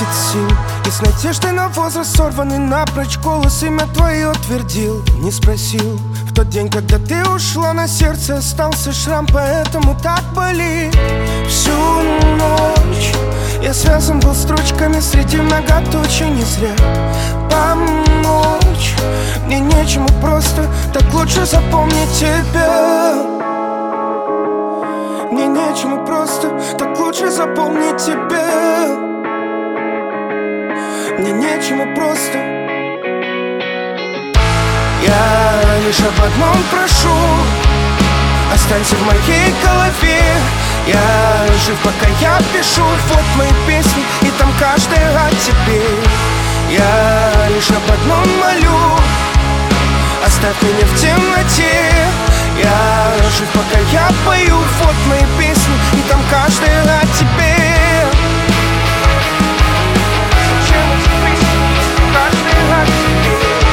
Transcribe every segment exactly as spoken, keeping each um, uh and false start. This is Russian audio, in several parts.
сил, и с надеждой на возраст сорванный напрочь голос имя твое твердил. Не спросил в тот день, когда ты ушла, на сердце остался шрам, поэтому так болит. Всю ночь я связан был строчками среди многоточий, не зря помочь мне нечему, просто так лучше запомнить тебя. Мне нечему, просто так лучше запомнить тебя. Мне нечему, просто. Я лишь об одном прошу: останься в моей голове. Я жив, пока я пишу. Вот мои песни, и там каждая о тебе. Я лишь об одном молю: оставь меня в темноте. Я жив, пока я пою. Вот мои песни, и там каждая о тебе. Зачем эти песни, если каждая о тебе?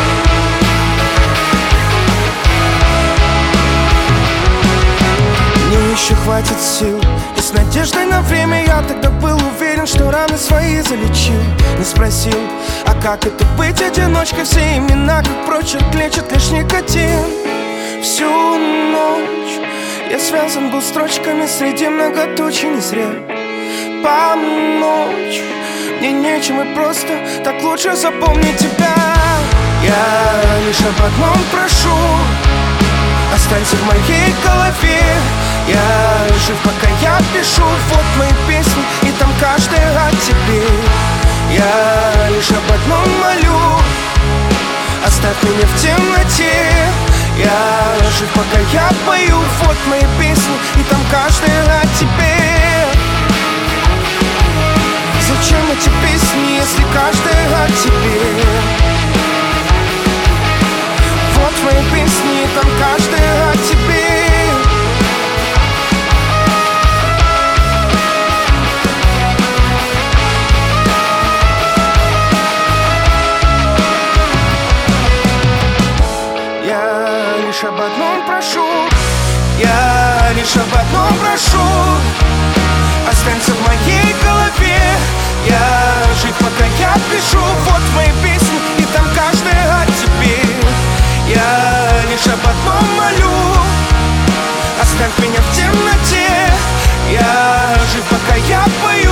Мне еще хватит сил, и с надеждой на время я тогда был уверен, что раны свои залечил. Не спросил, а как это быть одиночкой? Все имена, как прочерк, лечат лишь никотин. Всю ночь я связан был строчками среди многоточий, не зря помочь мне нечем, и просто так лучше запомнить тебя. Я лишь об одном прошу: останься в моей голове. Я жив, пока я пишу. Вот мои песни, и там каждая о тебе. Я лишь об одном молю: оставь меня в темноте. Я жив, пока я пою. Вот мои песни, и там каждая о тебе. Зачем эти песни, если каждая о тебе? Вот мои песни, и там каждая о тебе. Я лишь об одном прошу, я лишь об одном прошу: останься в моей голове. Я жив, пока я пишу. Вот мои песни, и там каждая о тебе. Я лишь об одном молю: оставь меня в темноте. Я жив, пока я пою.